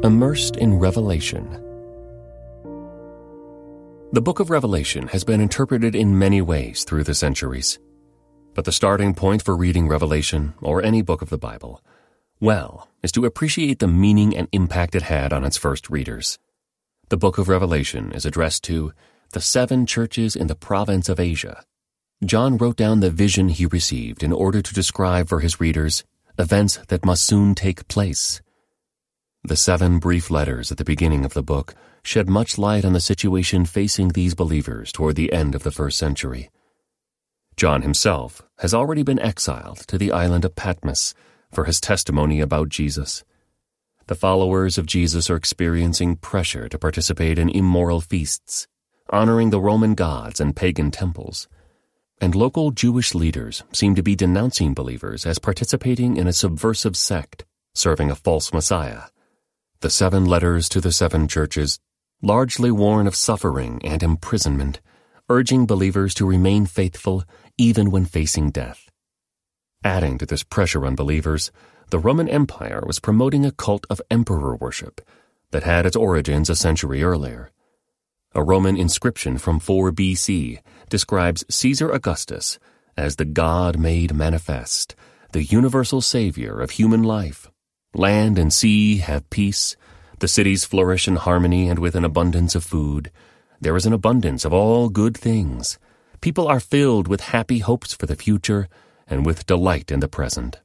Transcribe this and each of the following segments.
Immersed in Revelation. The book of Revelation has been interpreted in many ways through the centuries. But the starting point for reading Revelation, or any book of the Bible, is to appreciate the meaning and impact it had on its first readers. The book of Revelation is addressed to the 7 churches in the province of Asia. John wrote down the vision he received in order to describe for his readers events that must soon take place. The 7 brief letters at the beginning of the book shed much light on the situation facing these believers toward the end of the first century. John himself has already been exiled to the island of Patmos for his testimony about Jesus. The followers of Jesus are experiencing pressure to participate in immoral feasts, honoring the Roman gods and pagan temples. And local Jewish leaders seem to be denouncing believers as participating in a subversive sect, serving a false Messiah. The 7 letters to the 7 churches, largely warn of suffering and imprisonment, urging believers to remain faithful even when facing death. Adding to this pressure on believers, the Roman Empire was promoting a cult of emperor worship that had its origins a century earlier. A Roman inscription from 4 BC describes Caesar Augustus as the God made manifest, the universal savior of human life. Land and sea have peace. The cities flourish in harmony and with an abundance of food. There is an abundance of all good things. People are filled with happy hopes for the future and with delight in the present.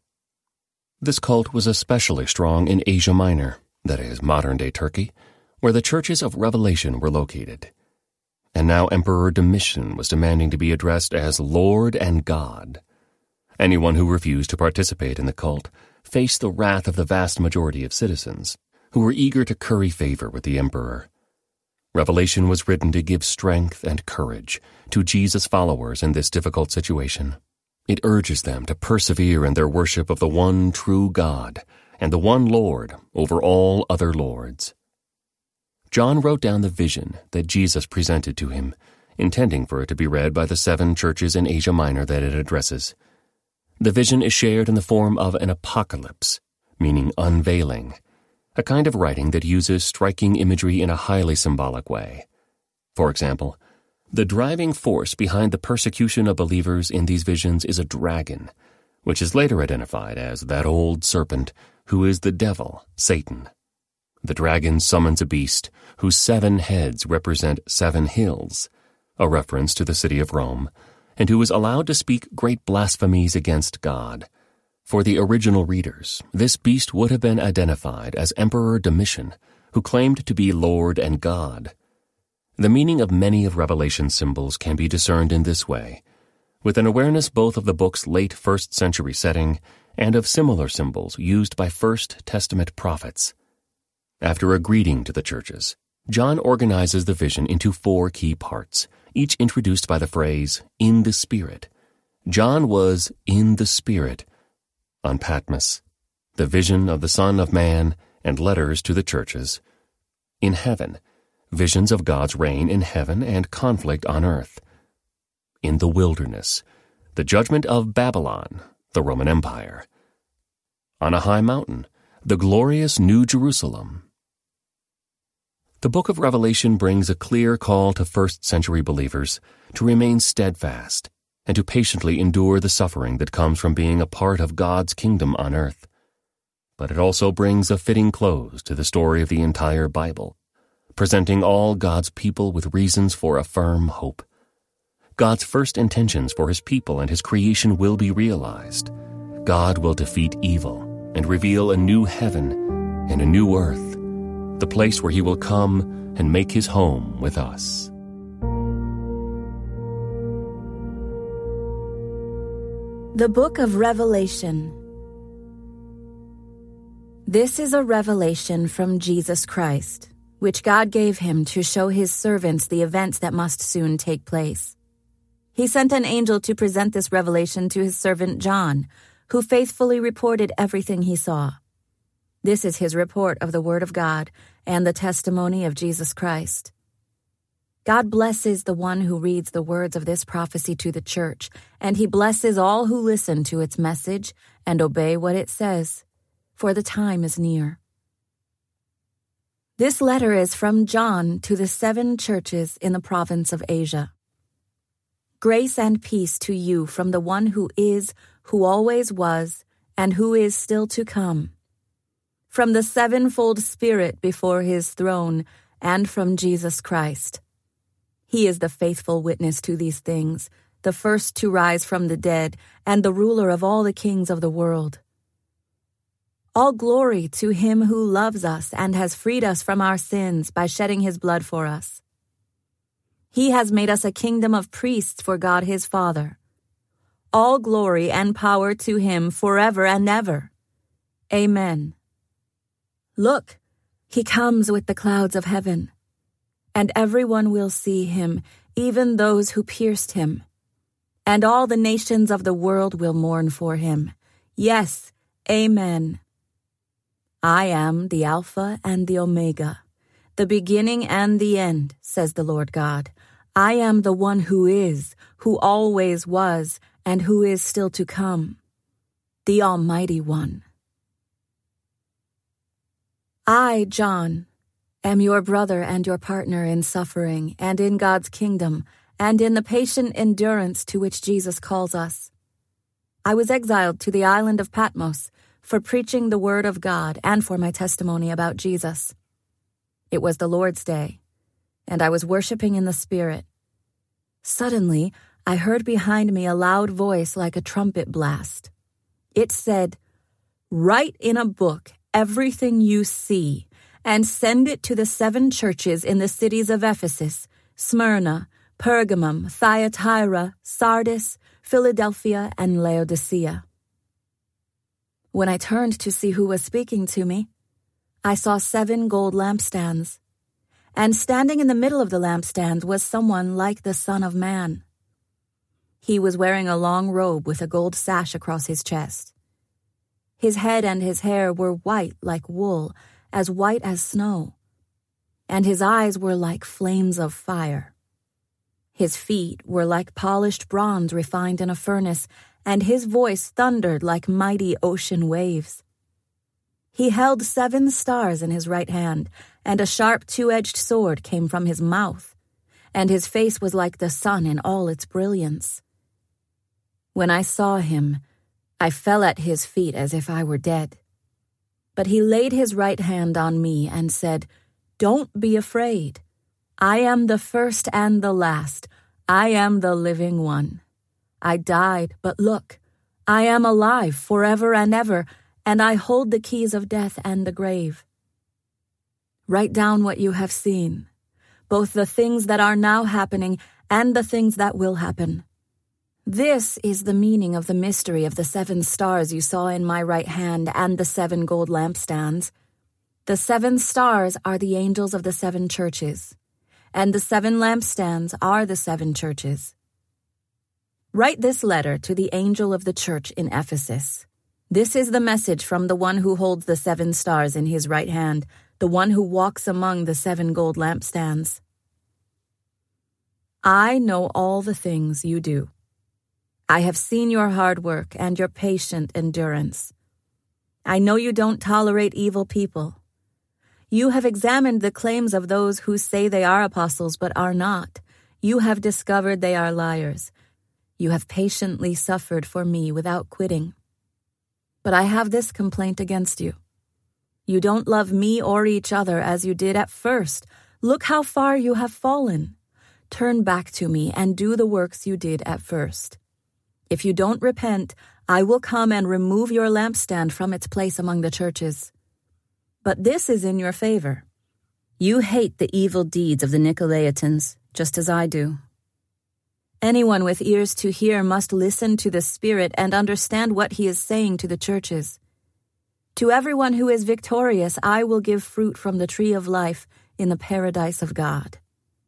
This cult was especially strong in Asia Minor, that is, modern-day Turkey, where the churches of Revelation were located. And now Emperor Domitian was demanding to be addressed as Lord and God. Anyone who refused to participate in the cult faced the wrath of the vast majority of citizens, who were eager to curry favor with the emperor. Revelation was written to give strength and courage to Jesus' followers in this difficult situation. It urges them to persevere in their worship of the one true God and the one Lord over all other lords. John wrote down the vision that Jesus presented to him, intending for it to be read by the 7 churches in Asia Minor that it addresses. The vision is shared in the form of an apocalypse, meaning unveiling, a kind of writing that uses striking imagery in a highly symbolic way. For example, the driving force behind the persecution of believers in these visions is a dragon, which is later identified as that old serpent who is the devil, Satan. The dragon summons a beast whose 7 heads represent 7 hills, a reference to the city of Rome, and who is allowed to speak great blasphemies against God. For the original readers, this beast would have been identified as Emperor Domitian, who claimed to be Lord and God. The meaning of many of Revelation's symbols can be discerned in this way, with an awareness both of the book's late 1st century setting and of similar symbols used by First Testament prophets. After a greeting to the churches, John organizes the vision into 4 key parts, each introduced by the phrase, "in the Spirit." John was in the Spirit on Patmos, the vision of the Son of Man and letters to the churches. In heaven, visions of God's reign in heaven and conflict on earth. In the wilderness, the judgment of Babylon, the Roman Empire. On a high mountain, the glorious New Jerusalem. The book of Revelation brings a clear call to first-century believers to remain steadfast and to patiently endure the suffering that comes from being a part of God's kingdom on earth. But it also brings a fitting close to the story of the entire Bible, presenting all God's people with reasons for a firm hope. God's first intentions for His people and His creation will be realized. God will defeat evil and reveal a new heaven and a new earth, the place where He will come and make His home with us. The Book of Revelation. This is a revelation from Jesus Christ, which God gave Him to show His servants the events that must soon take place. He sent an angel to present this revelation to His servant John, who faithfully reported everything he saw. This is his report of the Word of God and the testimony of Jesus Christ. God blesses the one who reads the words of this prophecy to the church, and He blesses all who listen to its message and obey what it says, for the time is near. This letter is from John to the 7 churches in the province of Asia. Grace and peace to you from the one who is, who always was, and who is still to come. From the 7-fold Spirit before his throne, and from Jesus Christ. He is the faithful witness to these things, the first to rise from the dead, and the ruler of all the kings of the world. All glory to him who loves us and has freed us from our sins by shedding his blood for us. He has made us a kingdom of priests for God his Father. All glory and power to him forever and ever. Amen. Look, he comes with the clouds of heaven, and everyone will see him, even those who pierced him. And all the nations of the world will mourn for him. Yes, amen. I am the Alpha and the Omega, the beginning and the end, says the Lord God. I am the one who is, who always was, and who is still to come, the Almighty One. I, John, am your brother and your partner in suffering and in God's kingdom and in the patient endurance to which Jesus calls us. I was exiled to the island of Patmos for preaching the word of God and for my testimony about Jesus. It was the Lord's Day, and I was worshiping in the Spirit. Suddenly, I heard behind me a loud voice like a trumpet blast. It said, "Write in a book everything you see, and send it to the 7 churches in the cities of Ephesus, Smyrna, Pergamum, Thyatira, Sardis, Philadelphia, and Laodicea." When I turned to see who was speaking to me, I saw 7 gold lampstands, and standing in the middle of the lampstands was someone like the Son of Man. He was wearing a long robe with a gold sash across his chest. His head and his hair were white like wool, as white as snow, and his eyes were like flames of fire. His feet were like polished bronze refined in a furnace, and his voice thundered like mighty ocean waves. He held 7 stars in his right hand, and a sharp 2-edged sword came from his mouth, and his face was like the sun in all its brilliance. When I saw him, I fell at his feet as if I were dead. But he laid his right hand on me and said, "Don't be afraid. I am the first and the last. I am the living one. I died, but look, I am alive forever and ever, and I hold the keys of death and the grave. Write down what you have seen, both the things that are now happening and the things that will happen. This is the meaning of the mystery of the 7 stars you saw in my right hand and the 7 gold lampstands. The 7 stars are the angels of the 7 churches, and the 7 lampstands are the 7 churches. Write this letter to the angel of the church in Ephesus. This is the message from the one who holds the 7 stars in his right hand, the one who walks among the 7 gold lampstands. I know all the things you do. I have seen your hard work and your patient endurance. I know you don't tolerate evil people. You have examined the claims of those who say they are apostles but are not. You have discovered they are liars. You have patiently suffered for me without quitting. But I have this complaint against you. You don't love me or each other as you did at first. Look how far you have fallen. Turn back to me and do the works you did at first. If you don't repent, I will come and remove your lampstand from its place among the churches. But this is in your favor. You hate the evil deeds of the Nicolaitans, just as I do. Anyone with ears to hear must listen to the Spirit and understand what he is saying to the churches. To everyone who is victorious, I will give fruit from the tree of life in the paradise of God.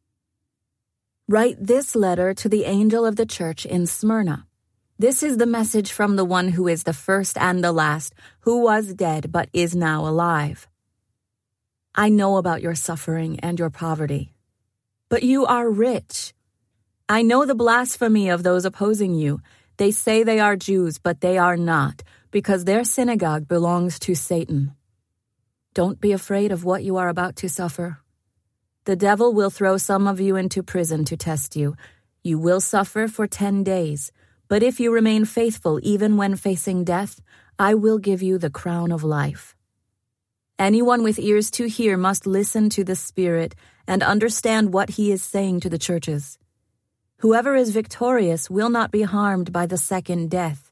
Write this letter to the angel of the church in Smyrna. This is the message from the one who is the first and the last, who was dead but is now alive. I know about your suffering and your poverty, but you are rich. I know the blasphemy of those opposing you. They say they are Jews, but they are not, because their synagogue belongs to Satan. Don't be afraid of what you are about to suffer. The devil will throw some of you into prison to test you. You will suffer for 10 days, but if you remain faithful even when facing death, I will give you the crown of life. Anyone with ears to hear must listen to the Spirit and understand what he is saying to the churches. Whoever is victorious will not be harmed by the second death.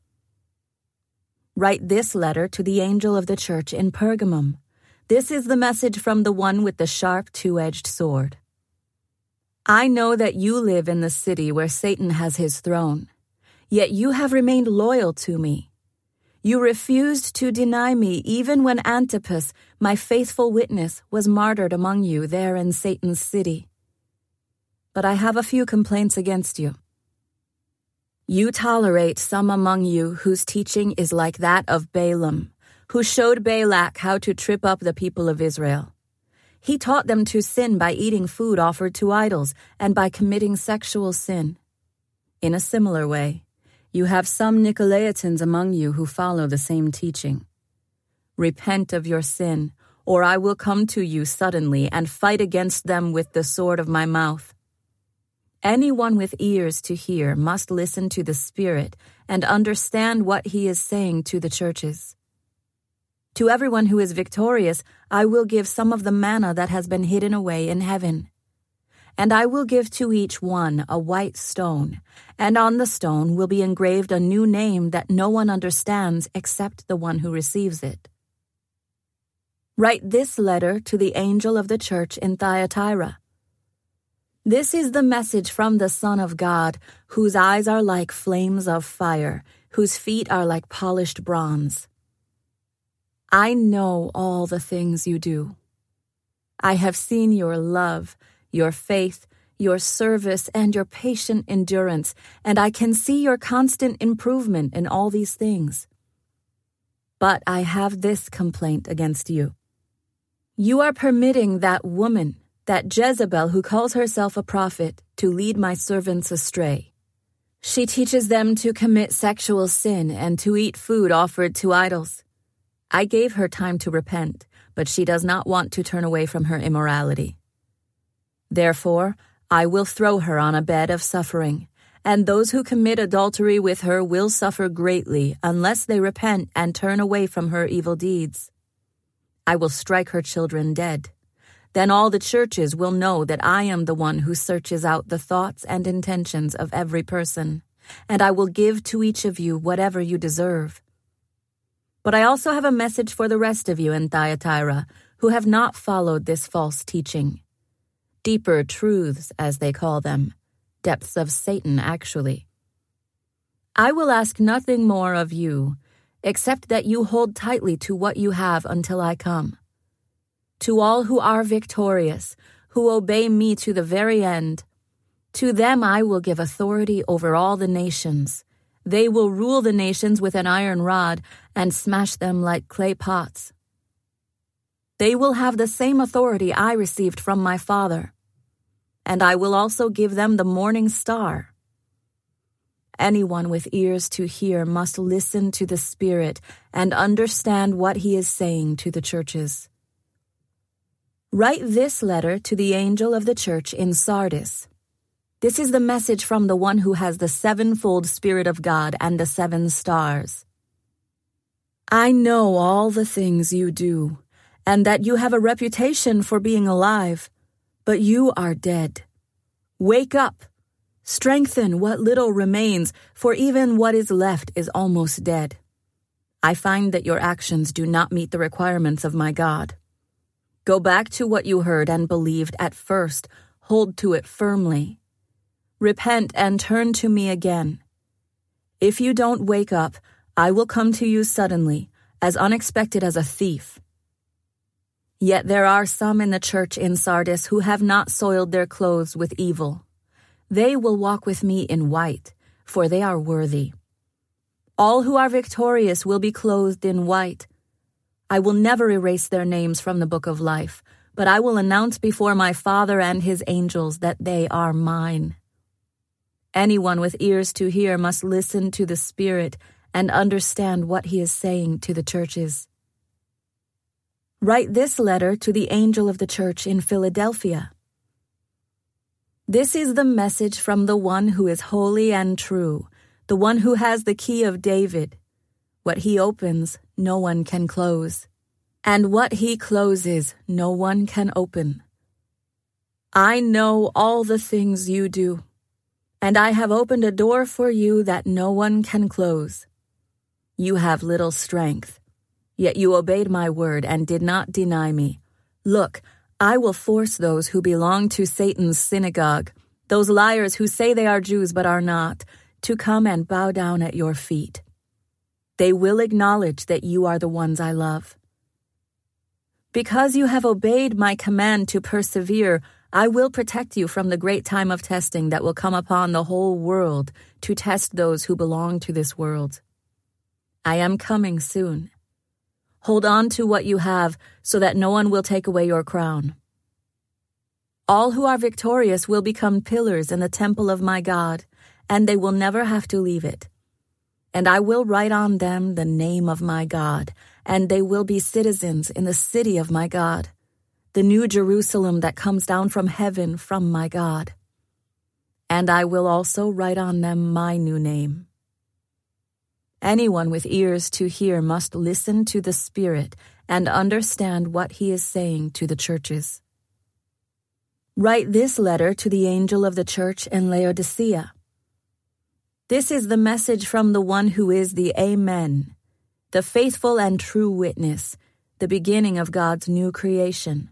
Write this letter to the angel of the church in Pergamum. This is the message from the one with the sharp two-edged sword. I know that you live in the city where Satan has his throne, yet you have remained loyal to me. You refused to deny me even when Antipas, my faithful witness, was martyred among you there in Satan's city. But I have a few complaints against you. You tolerate some among you whose teaching is like that of Balaam, who showed Balak how to trip up the people of Israel. He taught them to sin by eating food offered to idols and by committing sexual sin. In a similar way, you have some Nicolaitans among you who follow the same teaching. Repent of your sin, or I will come to you suddenly and fight against them with the sword of my mouth. Anyone with ears to hear must listen to the Spirit and understand what he is saying to the churches. To everyone who is victorious, I will give some of the manna that has been hidden away in heaven. And I will give to each one a white stone, and on the stone will be engraved a new name that no one understands except the one who receives it. Write this letter to the angel of the church in Thyatira. This is the message from the Son of God, whose eyes are like flames of fire, whose feet are like polished bronze. I know all the things you do. I have seen your love, your faith, your service, and your patient endurance, and I can see your constant improvement in all these things. But I have this complaint against you. You are permitting that woman, that Jezebel who calls herself a prophet, to lead my servants astray. She teaches them to commit sexual sin and to eat food offered to idols. I gave her time to repent, but she does not want to turn away from her immorality. Therefore, I will throw her on a bed of suffering, and those who commit adultery with her will suffer greatly unless they repent and turn away from her evil deeds. I will strike her children dead. Then all the churches will know that I am the one who searches out the thoughts and intentions of every person, and I will give to each of you whatever you deserve. But I also have a message for the rest of you in Thyatira who have not followed this false teaching. Deeper truths, as they call them. Depths of Satan, actually. I will ask nothing more of you, except that you hold tightly to what you have until I come. To all who are victorious, who obey me to the very end, to them I will give authority over all the nations. They will rule the nations with an iron rod and smash them like clay pots. They will have the same authority I received from my Father, and I will also give them the morning star. Anyone with ears to hear must listen to the Spirit and understand what he is saying to the churches. Write this letter to the angel of the church in Sardis. This is the message from the one who has the sevenfold Spirit of God and the 7 stars. I know all the things you do, and that you have a reputation for being alive, but you are dead. Wake up, strengthen what little remains, for even what is left is almost dead. I find that your actions do not meet the requirements of my God. Go back to what you heard and believed at first. Hold to it firmly. Repent and turn to me again. If you don't wake up, I will come to you suddenly, as unexpected as a thief. Yet there are some in the church in Sardis who have not soiled their clothes with evil. They will walk with me in white, for they are worthy. All who are victorious will be clothed in white. I will never erase their names from the book of life, but I will announce before my Father and his angels that they are mine. Anyone with ears to hear must listen to the Spirit and understand what he is saying to the churches. Write this letter to the angel of the church in Philadelphia. This is the message from the one who is holy and true, the one who has the key of David. What he opens, no one can close, and what he closes, no one can open. I know all the things you do, and I have opened a door for you that no one can close. You have little strength, yet you obeyed my word and did not deny me. Look, I will force those who belong to Satan's synagogue, those liars who say they are Jews but are not, to come and bow down at your feet. They will acknowledge that you are the ones I love. Because you have obeyed my command to persevere, I will protect you from the great time of testing that will come upon the whole world to test those who belong to this world. I am coming soon. Hold on to what you have so that no one will take away your crown. All who are victorious will become pillars in the temple of my God, and they will never have to leave it. And I will write on them the name of my God, and they will be citizens in the city of my God, the new Jerusalem that comes down from heaven from my God. And I will also write on them my new name. Anyone with ears to hear must listen to the Spirit and understand what he is saying to the churches. Write this letter to the angel of the church in Laodicea. This is the message from the one who is the Amen, the faithful and true witness, the beginning of God's new creation.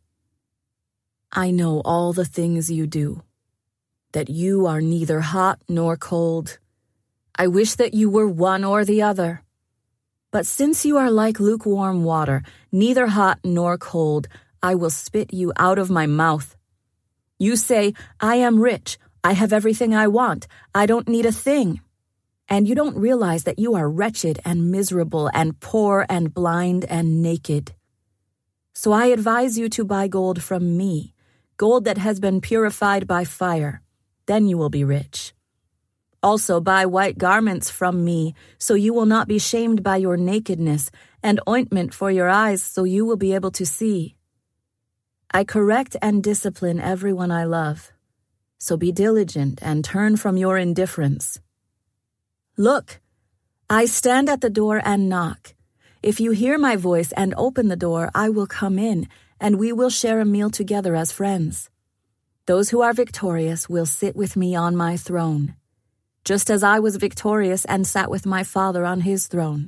I know all the things you do, that you are neither hot nor cold. I wish that you were one or the other. But since you are like lukewarm water, neither hot nor cold, I will spit you out of my mouth. You say, I am rich, I have everything I want, I don't need a thing. And you don't realize that you are wretched and miserable and poor and blind and naked. So I advise you to buy gold from me, gold that has been purified by fire. Then you will be rich. Also buy white garments from me, so you will not be shamed by your nakedness, and ointment for your eyes, so you will be able to see. I correct and discipline everyone I love. So be diligent and turn from your indifference. Look, I stand at the door and knock. If you hear my voice and open the door, I will come in, and we will share a meal together as friends. Those who are victorious will sit with me on my throne, just as I was victorious and sat with my Father on his throne.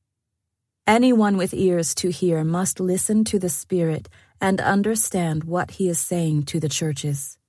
Anyone with ears to hear must listen to the Spirit and understand what he is saying to the churches.